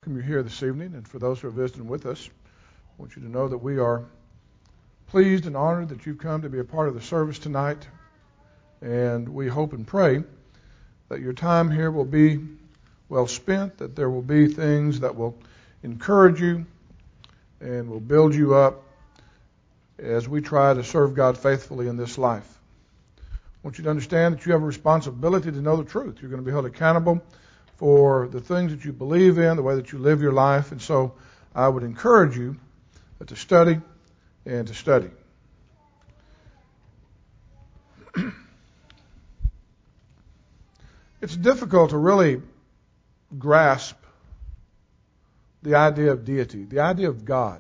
welcome you here this evening, and for those who are visiting with us, I want you to know that we are pleased and honored that you've come to be a part of the service tonight, and we hope and pray that your time here will be well spent, that there will be things that will encourage you and will build you up as we try to serve God faithfully in this life. I want you to understand that you have a responsibility to know the truth. You're going to be held accountable for the things that you believe in, the way that you live your life, and so I would encourage you to study and to study. It's difficult to really grasp the idea of deity, the idea of God.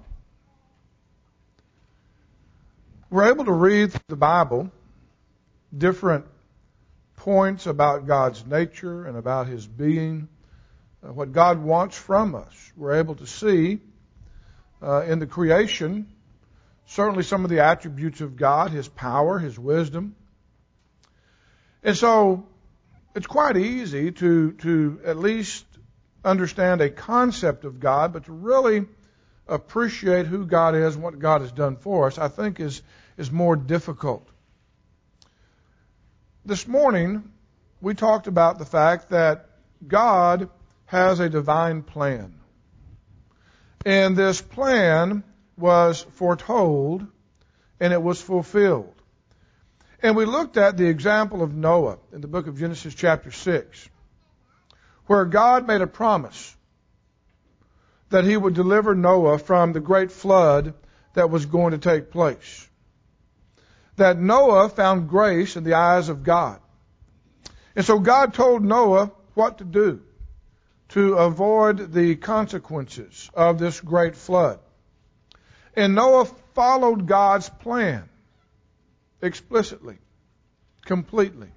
We're able to read through the Bible different points about God's nature and about His being, what God wants from us. We're able to see in the creation certainly some of the attributes of God, His power, His wisdom. And so it's quite easy to at least understand a concept of God, but to really appreciate who God is and what God has done for us, I think is more difficult. This morning, we talked about the fact that God has a divine plan. And this plan was foretold and it was fulfilled. And we looked at the example of Noah in the book of Genesis chapter 6, where God made a promise that He would deliver Noah from the great flood that was going to take place. That Noah found grace in the eyes of God. And so God told Noah what to do to avoid the consequences of this great flood. And Noah followed God's plan explicitly, completely.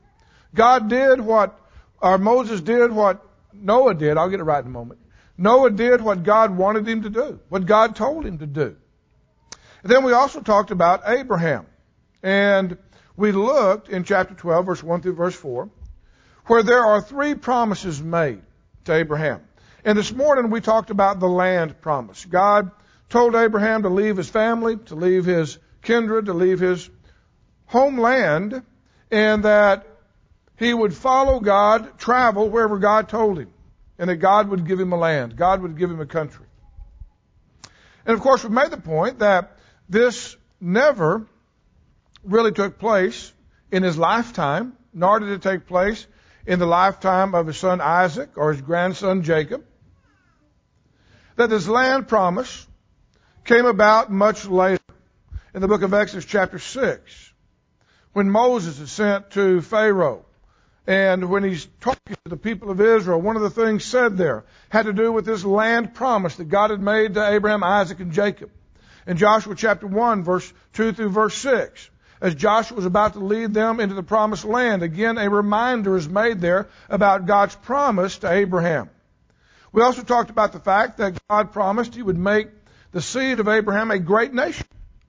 Moses did what Noah did. I'll get it right in a moment. Noah did what God wanted him to do, what God told him to do. And then we also talked about Abraham. And we looked in chapter 12, verse 1 through verse 4, where there are three promises made to Abraham. And this morning we talked about the land promise. God told Abraham to leave his family, to leave his kindred, to leave his homeland, and that he would follow God, travel wherever God told him, and that God would give him a land. God would give him a country. And of course we made the point that this never really took place in his lifetime, nor did it take place in the lifetime of his son Isaac or his grandson Jacob. That this land promise came about much later in the book of Exodus chapter 6, when Moses is sent to Pharaoh. And when he's talking to the people of Israel, one of the things said there had to do with this land promise that God had made to Abraham, Isaac, and Jacob. In Joshua chapter 1, verse 2 through verse 6, as Joshua was about to lead them into the promised land, again a reminder is made there about God's promise to Abraham. We also talked about the fact that God promised He would make the seed of Abraham a great nation.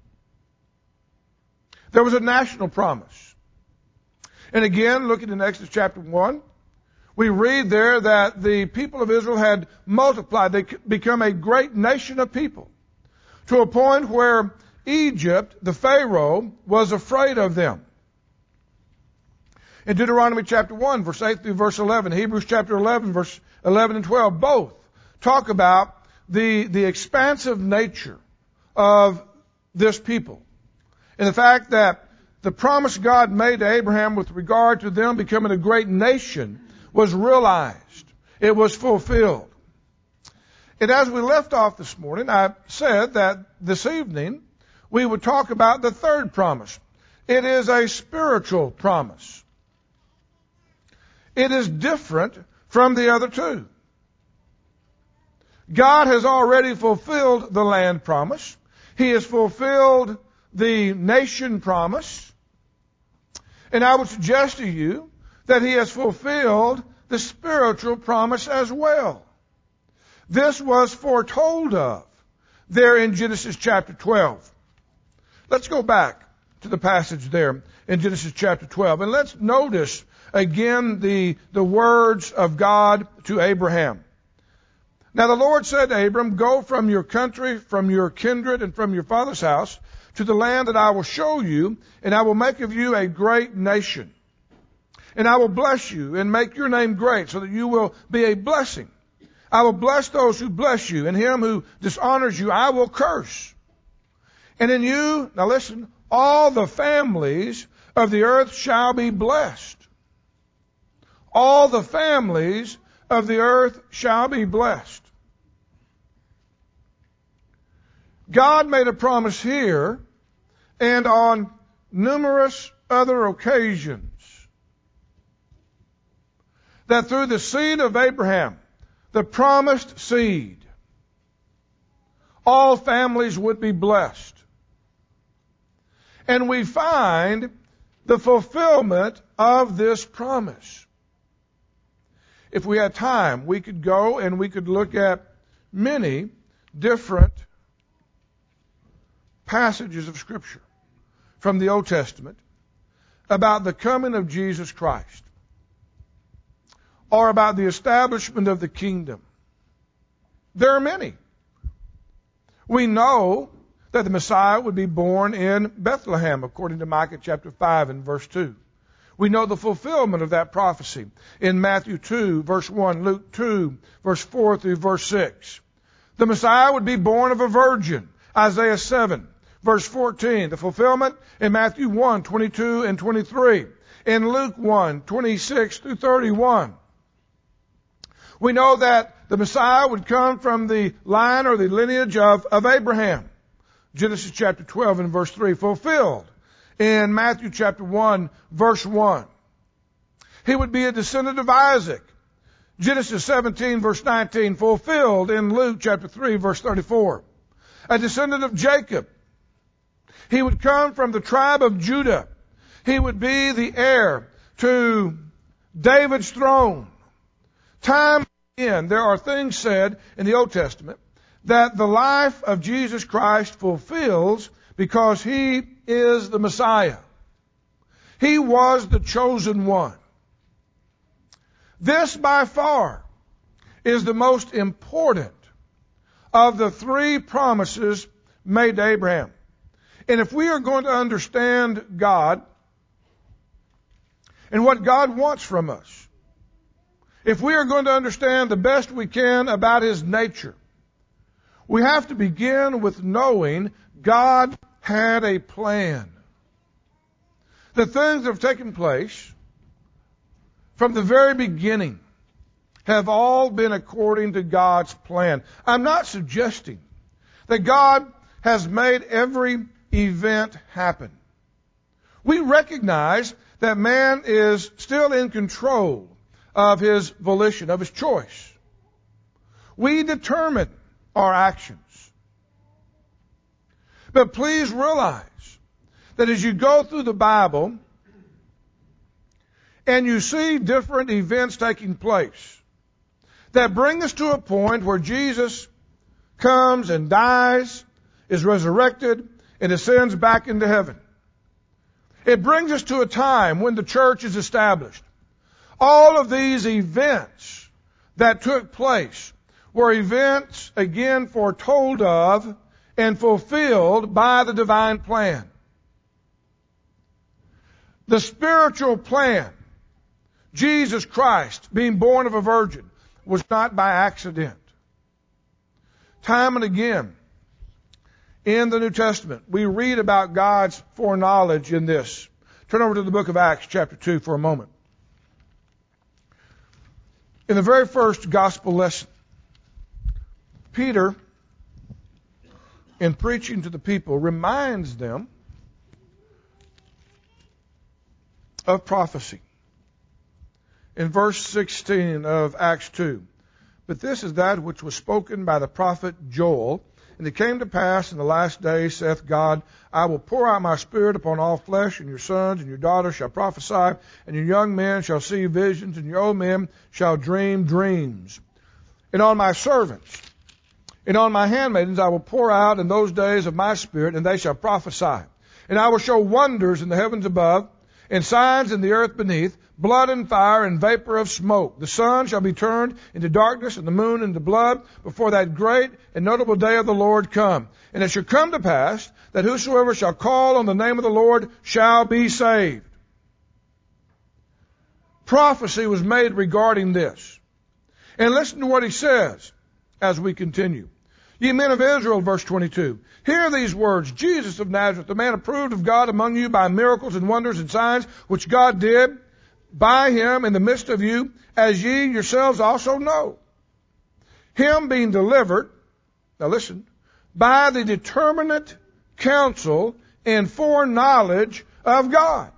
There was a national promise. And again, looking in Exodus chapter 1, we read there that the people of Israel had multiplied. They become a great nation of people, to a point where Egypt, the Pharaoh, was afraid of them. In Deuteronomy chapter 1, verse 8 through verse 11, Hebrews chapter 11, verse 11 and 12, both talk about the expansive nature of this people. And the fact that the promise God made to Abraham with regard to them becoming a great nation was realized. It was fulfilled. And as we left off this morning, I said that this evening we would talk about the third promise. It is a spiritual promise. It is different from the other two. God has already fulfilled the land promise. He has fulfilled the nation promise. And I would suggest to you that He has fulfilled the spiritual promise as well. This was foretold of there in Genesis chapter 12. Let's go back to the passage there in Genesis chapter 12. And let's notice again the words of God to Abraham. Now the Lord said to Abram, go from your country, from your kindred, and from your father's house to the land that I will show you, and I will make of you a great nation. And I will bless you and make your name great so that you will be a blessing. I will bless those who bless you, and him who dishonors you I will curse. And in you, now listen, all the families of the earth shall be blessed. All the families of the earth shall be blessed. God made a promise here and on numerous other occasions that through the seed of Abraham, the promised seed, all families would be blessed. And we find the fulfillment of this promise. If we had time, we could go and we could look at many different passages of Scripture from the Old Testament about the coming of Jesus Christ, or about the establishment of the kingdom. There are many. We know that the Messiah would be born in Bethlehem, according to Micah chapter 5 and verse 2. We know the fulfillment of that prophecy in Matthew 2, verse 1, Luke 2, verse 4 through verse 6. The Messiah would be born of a virgin, Isaiah 7, verse 14. The fulfillment in Matthew 1, 22 and 23. In Luke 1, 26 through 31. We know that the Messiah would come from the line or the lineage of Abraham. Genesis chapter 12 and verse 3, fulfilled in Matthew chapter 1, verse 1. He would be a descendant of Isaac. Genesis 17, verse 19, fulfilled in Luke chapter 3, verse 34. A descendant of Jacob. He would come from the tribe of Judah. He would be the heir to David's throne. Time and again, there are things said in the Old Testament that the life of Jesus Christ fulfills because He is the Messiah. He was the chosen one. This by far is the most important of the three promises made to Abraham. And if we are going to understand God and what God wants from us, if we are going to understand the best we can about His nature, we have to begin with knowing God had a plan. The things that have taken place from the very beginning have all been according to God's plan. I'm not suggesting that God has made every event happen. We recognize that man is still in control of his volition, of his choice. We determine our actions. But please realize that as you go through the Bible and you see different events taking place that bring us to a point where Jesus comes and dies, is resurrected, and ascends back into heaven. It brings us to a time when the church is established. All of these events that took place were events, again, foretold of and fulfilled by the divine plan. The spiritual plan, Jesus Christ being born of a virgin, was not by accident. Time and again, in the New Testament, we read about God's foreknowledge in this. Turn over to the book of Acts, chapter 2, for a moment. In the very first gospel lesson, Peter, in preaching to the people, reminds them of prophecy. In verse 16 of Acts 2, but this is that which was spoken by the prophet Joel. And it came to pass in the last days, saith God, I will pour out my Spirit upon all flesh, and your sons and your daughters shall prophesy, and your young men shall see visions, and your old men shall dream dreams. And on my servants and on my handmaidens I will pour out in those days of my Spirit, and they shall prophesy. And I will show wonders in the heavens above, and signs in the earth beneath, blood and fire and vapor of smoke. The sun shall be turned into darkness and the moon into blood before that great and notable day of the Lord come. And it shall come to pass that whosoever shall call on the name of the Lord shall be saved. Prophecy was made regarding this. And listen to what he says as we continue. Ye men of Israel, verse 22, hear these words, Jesus of Nazareth, the man approved of God among you by miracles and wonders and signs, which God did by him in the midst of you, as ye yourselves also know. Him being delivered, now listen, by the determinate counsel and foreknowledge of God.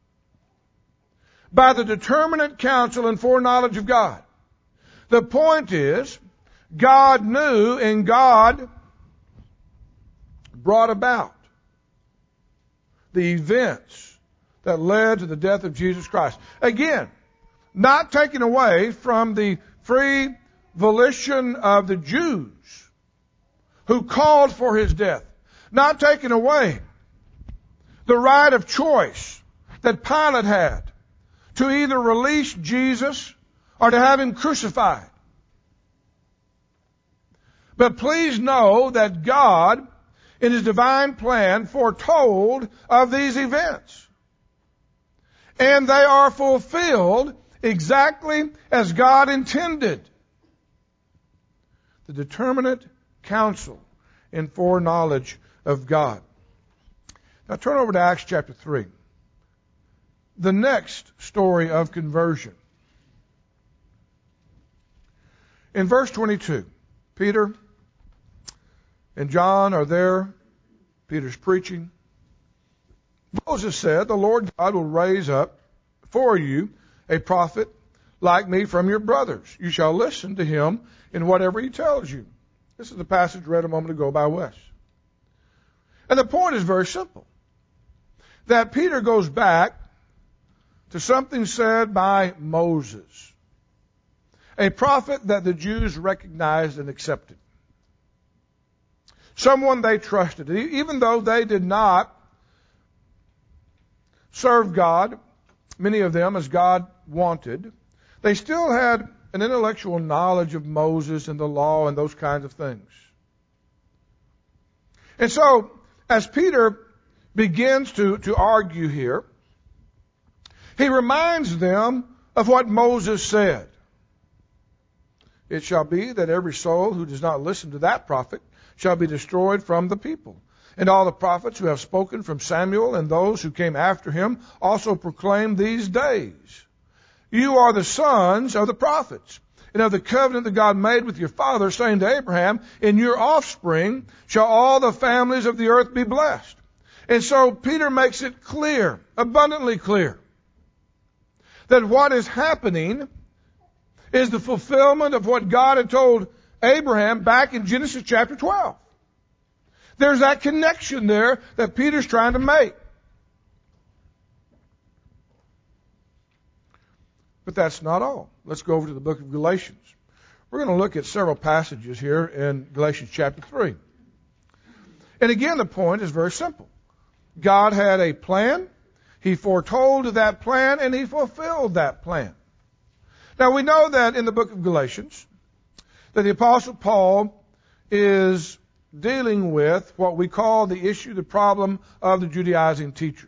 By the determinate counsel and foreknowledge of God. The point is, God knew and God brought about the events that led to the death of Jesus Christ. Again, not taken away from the free volition of the Jews who called for his death. Not taken away the right of choice that Pilate had to either release Jesus or to have him crucified. But please know that God, in his divine plan, foretold of these events. And they are fulfilled exactly as God intended. The determinate counsel and foreknowledge of God. Now turn over to Acts chapter 3. The next story of conversion. In verse 22, Peter and John are there. Peter's preaching. Moses said, the Lord God will raise up for you a prophet like me from your brothers. You shall listen to him in whatever he tells you. This is the passage read a moment ago by Wes. And the point is very simple. That Peter goes back to something said by Moses, a prophet that the Jews recognized and accepted. Someone they trusted. Even though they did not serve God, many of them as God wanted, they still had an intellectual knowledge of Moses and the law and those kinds of things. And so, as Peter begins to argue here, he reminds them of what Moses said. It shall be that every soul who does not listen to that prophet shall be destroyed from the people. And all the prophets who have spoken from Samuel and those who came after him also proclaim these days. You are the sons of the prophets, and of the covenant that God made with your father, saying to Abraham, in your offspring shall all the families of the earth be blessed. And so Peter makes it clear, abundantly clear, that what is happening is the fulfillment of what God had told Abraham back in Genesis chapter 12. There's that connection there that Peter's trying to make. But that's not all. Let's go over to the book of Galatians. We're going to look at several passages here in Galatians chapter 3. And again, the point is very simple. God had a plan. He foretold that plan, and he fulfilled that plan. Now, we know that in the book of Galatians, that the Apostle Paul is dealing with what we call the issue, the problem of the Judaizing teachers.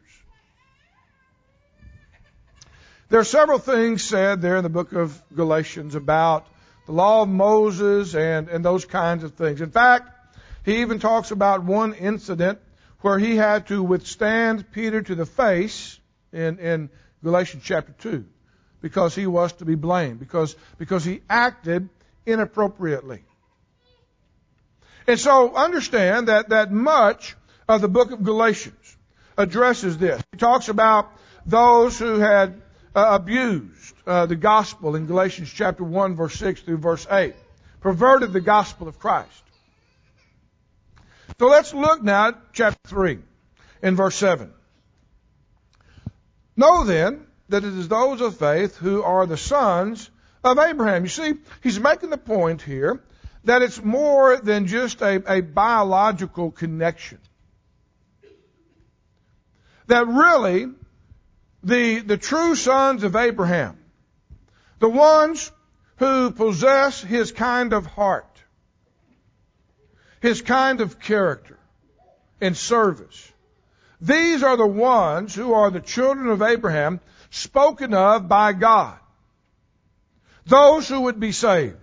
There are several things said there in the book of Galatians about the law of Moses and those kinds of things. In fact, he even talks about one incident where he had to withstand Peter to the face in Galatians chapter 2 because he was to be blamed, because he acted inappropriately. And so understand that much of the book of Galatians addresses this. He talks about those who had abused the gospel in Galatians chapter 1, verse 6 through verse 8. Perverted the gospel of Christ. So let's look now at chapter 3 in verse 7. Know then that it is those of faith who are the sons of Abraham. You see, he's making the point here that it's more than just a biological connection. That really, the true sons of Abraham, the ones who possess his kind of heart, his kind of character and service. These are the ones who are the children of Abraham spoken of by God. Those who would be saved.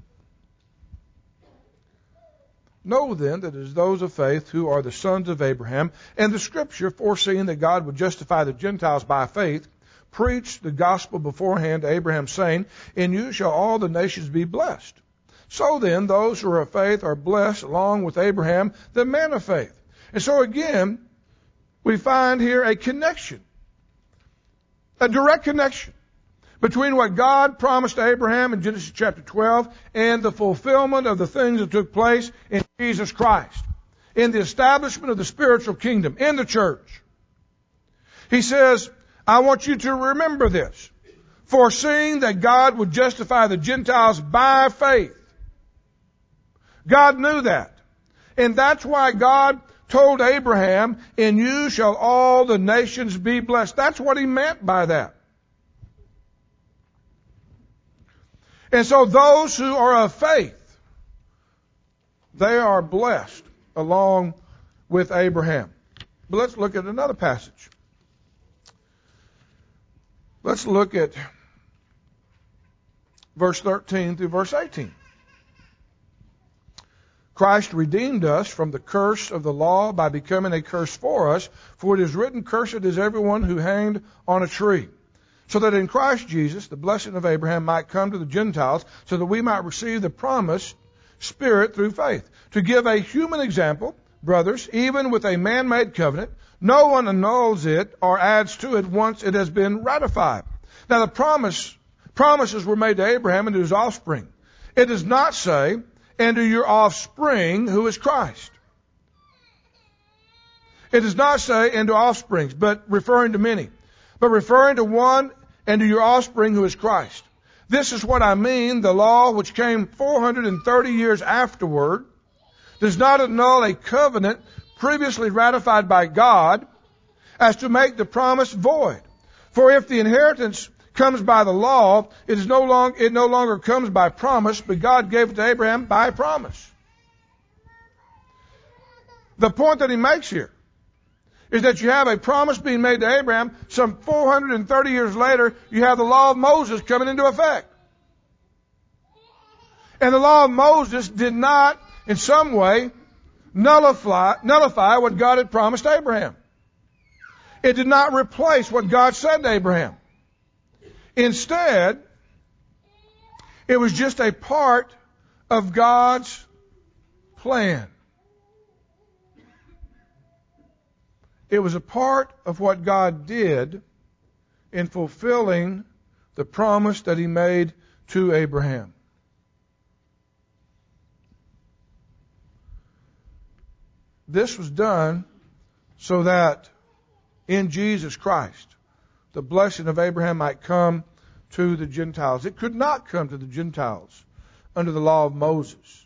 Know then that it is those of faith who are the sons of Abraham, and the Scripture, foreseeing that God would justify the Gentiles by faith, preached the gospel beforehand to Abraham, saying, "In you shall all the nations be blessed." So then, those who are of faith are blessed along with Abraham, the man of faith. And so again, we find here a connection, a direct connection between what God promised to Abraham in Genesis chapter 12 and the fulfillment of the things that took place in Jesus Christ, in the establishment of the spiritual kingdom, in the church. He says, I want you to remember this, foreseeing that God would justify the Gentiles by faith. God knew that. And that's why God told Abraham, in you shall all the nations be blessed. That's what he meant by that. And so those who are of faith, they are blessed along with Abraham. But let's look at another passage. Let's look at verse 13 through verse 18. Christ redeemed us from the curse of the law by becoming a curse for us, for it is written, "Cursed is everyone who hanged on a tree," so that in Christ Jesus the blessing of Abraham might come to the Gentiles, so that we might receive the promised Spirit through faith. To give a human example, brothers, even with a man-made covenant, no one annuls it or adds to it once it has been ratified. Now the promises were made to Abraham and to his offspring. It does not say, "and to your offspring, who is Christ." It does not say, "and to offsprings," but referring to many. But referring to one, "and to your offspring, who is Christ." This is what I mean. The law, which came 430 years afterward, does not annul a covenant previously ratified by God as to make the promise void. For if the inheritance comes by the law, it no longer comes by promise, but God gave it to Abraham by promise. The point that he makes here is that you have a promise being made to Abraham. Some 430 years later, you have the law of Moses coming into effect. And the law of Moses did not, in some way, nullify what God had promised Abraham. It did not replace what God said to Abraham. Instead, it was just a part of God's plan. It was a part of what God did in fulfilling the promise that he made to Abraham. This was done so that in Jesus Christ, the blessing of Abraham might come to the Gentiles. It could not come to the Gentiles under the law of Moses.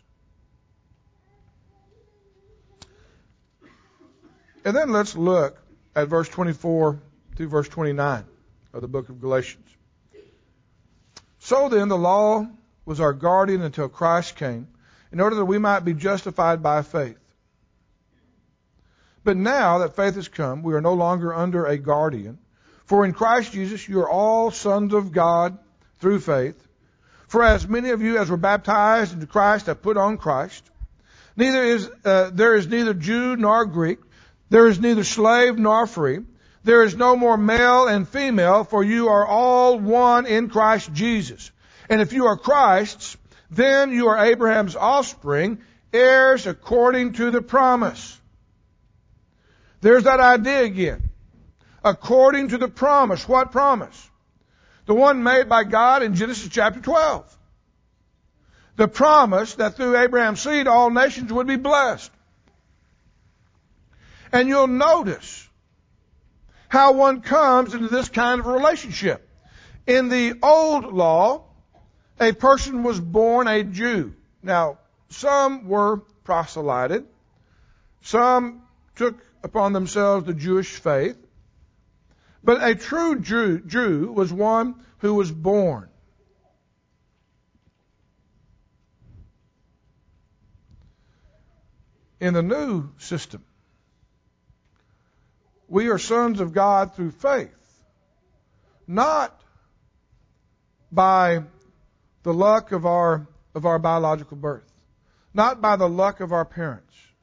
And then let's look at verse 24 through verse 29 of the book of Galatians. So then the law was our guardian until Christ came, in order that we might be justified by faith. But now that faith has come, we are no longer under a guardian. For in Christ Jesus you are all sons of God through faith. For as many of you as were baptized into Christ have put on Christ. There is neither Jew nor Greek. There is neither slave nor free. There is no more male and female, for you are all one in Christ Jesus. And if you are Christ's, then you are Abraham's offspring, heirs according to the promise. There's that idea again. According to the promise. What promise? The one made by God in Genesis chapter 12. The promise that through Abraham's seed all nations would be blessed. And you'll notice how one comes into this kind of relationship. In the old law, a person was born a Jew. Now, some were proselyted. Some took upon themselves the Jewish faith. But a true Jew was one who was born. In the new system, we are sons of God through faith, not by the luck of our biological birth, not by the luck of our parents.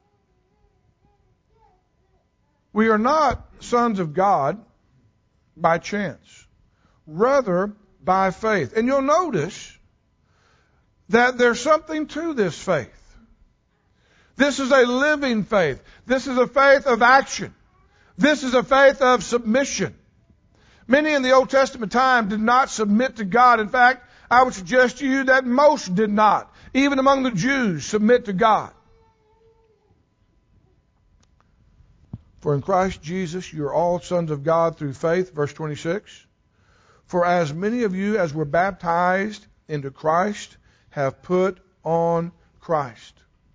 We are not sons of God by chance, rather by faith. And you'll notice that there's something to this faith. This is a living faith. This is a faith of action. This is a faith of submission. Many in the Old Testament time did not submit to God. In fact, I would suggest to you that most did not, even among the Jews, submit to God. For in Christ Jesus you are all sons of God through faith, verse 26. For as many of you as were baptized into Christ have put on Christ.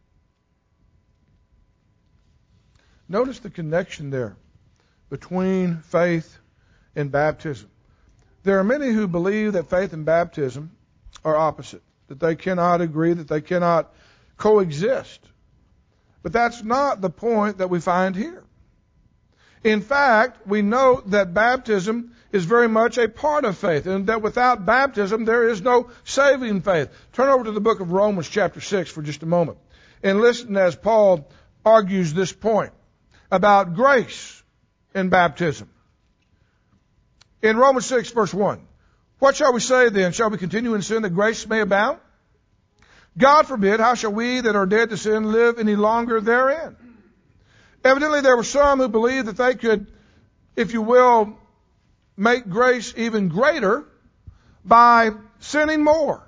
Notice the connection there between faith and baptism. There are many who believe that faith and baptism are opposite, that they cannot agree, that they cannot coexist. But that's not the point that we find here. In fact, we know that baptism is very much a part of faith, and that without baptism there is no saving faith. Turn over to the book of Romans chapter 6 for just a moment, and listen as Paul argues this point about grace in baptism. In Romans 6, verse 1, what shall we say then? Shall we continue in sin that grace may abound? God forbid, how shall we that are dead to sin live any longer therein? Evidently there were some who believed that they could, if you will, make grace even greater by sinning more.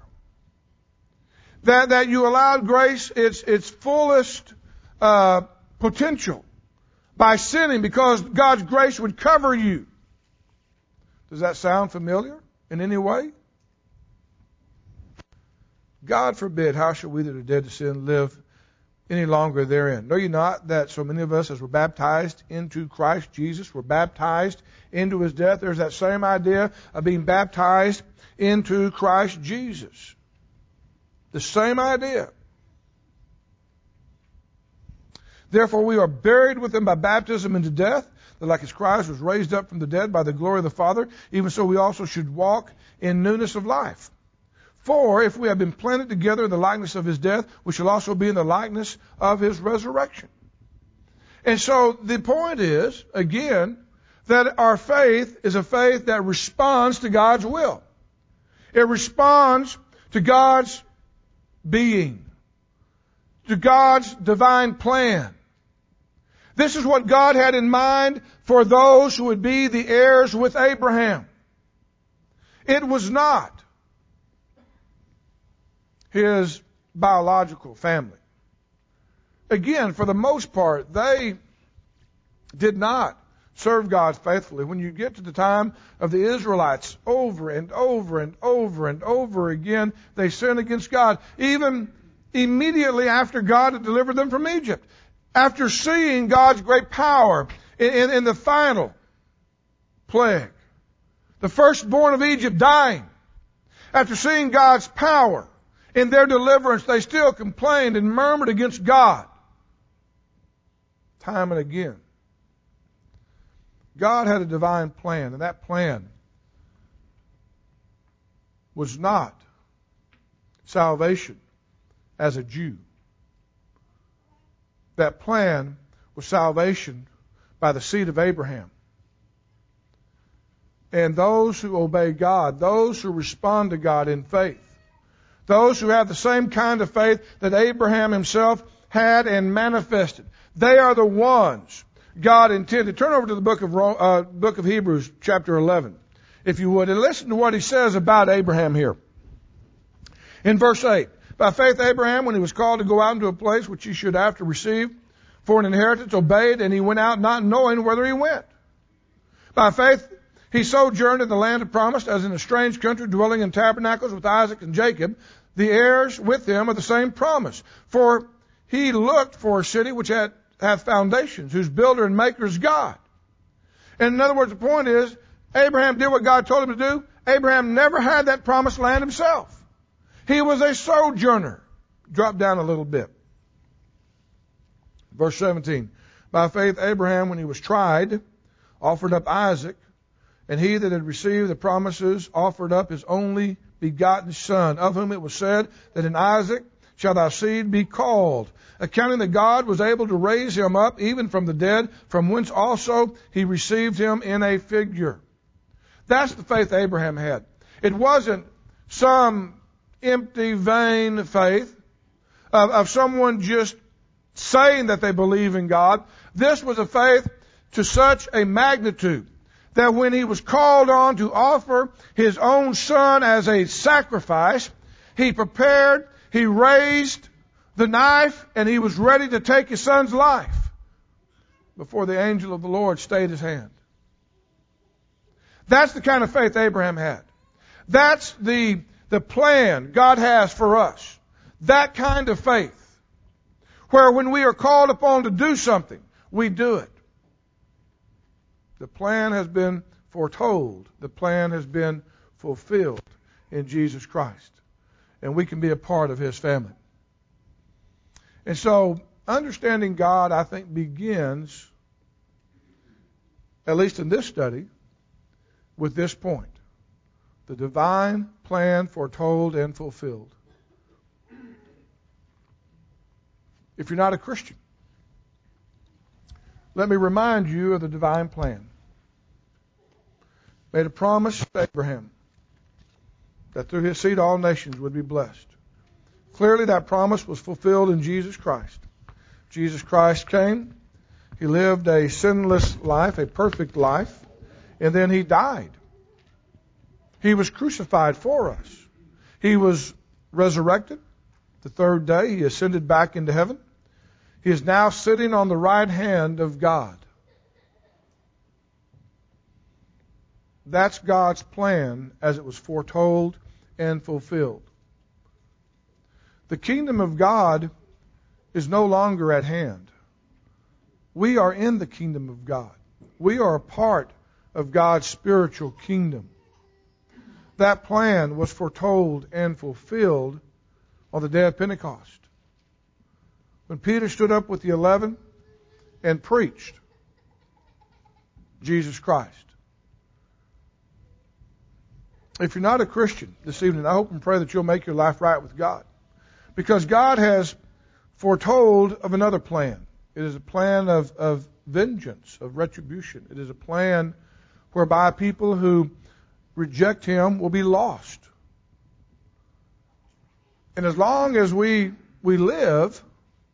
That you allowed grace its fullest potential by sinning, because God's grace would cover you. Does that sound familiar in any way? God forbid, how shall we that are dead to sin live any longer therein? Know ye not that so many of us as were baptized into Christ Jesus were baptized into his death? There's that same idea of being baptized into Christ Jesus. The same idea. Therefore we are buried with him by baptism into death, that like as Christ was raised up from the dead by the glory of the Father, even so we also should walk in newness of life. For if we have been planted together in the likeness of his death, we shall also be in the likeness of his resurrection. And so the point is, again, that our faith is a faith that responds to God's will. It responds to God's being, to God's divine plan. This is what God had in mind for those who would be the heirs with Abraham. It was not his biological family. Again, for the most part, they did not serve God faithfully. When you get to the time of the Israelites, over and over and over and over again, they sinned against God. Even immediately after God had delivered them from Egypt. After seeing God's great power in the final plague. The firstborn of Egypt dying. After seeing God's power in their deliverance, they still complained and murmured against God. Time and again. God had a divine plan, and that plan was not salvation as a Jew. That plan was salvation by the seed of Abraham. And those who obey God, those who respond to God in faith, those who have the same kind of faith that Abraham himself had and manifested, they are the ones God intended. Turn over to the book of Hebrews, chapter 11, if you would, and listen to what he says about Abraham here. In verse 8, by faith Abraham, when he was called to go out into a place which he should after receive for an inheritance, obeyed, and he went out not knowing whither he went. By faith he sojourned in the land of promise, as in a strange country, dwelling in tabernacles with Isaac and Jacob, the heirs with him of the same promise. For he looked for a city which hath foundations, whose builder and maker is God. And in other words, the point is Abraham did what God told him to do. Abraham never had that promised land himself. He was a sojourner. Drop down a little bit. Verse 17. By faith, Abraham, when he was tried, offered up Isaac, and he that had received the promises offered up his only begotten son, of whom it was said that in Isaac shall thy seed be called, accounting that God was able to raise him up even from the dead, from whence also he received him in a figure. That's the faith Abraham had. It wasn't some empty, vain faith of someone just saying that they believe in God. This was a faith to such a magnitude that when he was called on to offer his own son as a sacrifice, he prepared, he raised the knife, and he was ready to take his son's life before the angel of the Lord stayed his hand. That's the kind of faith Abraham had. That's the plan God has for us. That kind of faith, where when we are called upon to do something, we do it. The plan has been foretold. The plan has been fulfilled in Jesus Christ. And we can be a part of His family. And so, understanding God, I think, begins, at least in this study, with this point. The divine plan foretold and fulfilled. If you're not a Christian, let me remind you of the divine plan. Made a promise to Abraham that through his seed all nations would be blessed. Clearly that promise was fulfilled in Jesus Christ. Jesus Christ came. He lived a sinless life, a perfect life, and then He died. He was crucified for us. He was resurrected. The third day He ascended back into heaven. He is now sitting on the right hand of God. That's God's plan as it was foretold and fulfilled. The kingdom of God is no longer at hand. We are in the kingdom of God. We are a part of God's spiritual kingdom. That plan was foretold and fulfilled on the day of Pentecost, when Peter stood up with the 11 and preached Jesus Christ. If you're not a Christian this evening, I hope and pray that you'll make your life right with God. Because God has foretold of another plan. It is a plan of vengeance, of retribution. It is a plan whereby people who reject Him will be lost. And as long as we live,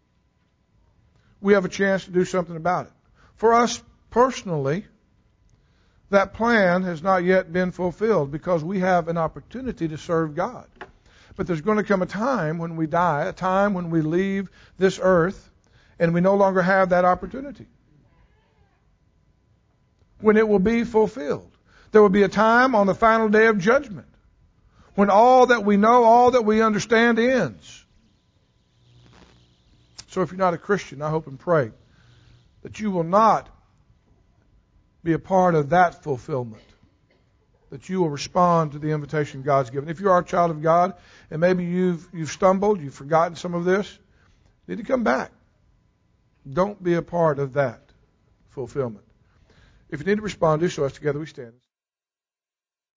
we have a chance to do something about it. For us personally, that plan has not yet been fulfilled because we have an opportunity to serve God. But there's going to come a time when we die, a time when we leave this earth, and we no longer have that opportunity. When it will be fulfilled. There will be a time on the final day of judgment when all that we know, all that we understand ends. So if you're not a Christian, I hope and pray that you will not be a part of that fulfillment. That you will respond to the invitation God's given. If you are a child of God and maybe you've stumbled, you've forgotten some of this, you need to come back. Don't be a part of that fulfillment. If you need to respond, do so as together we stand.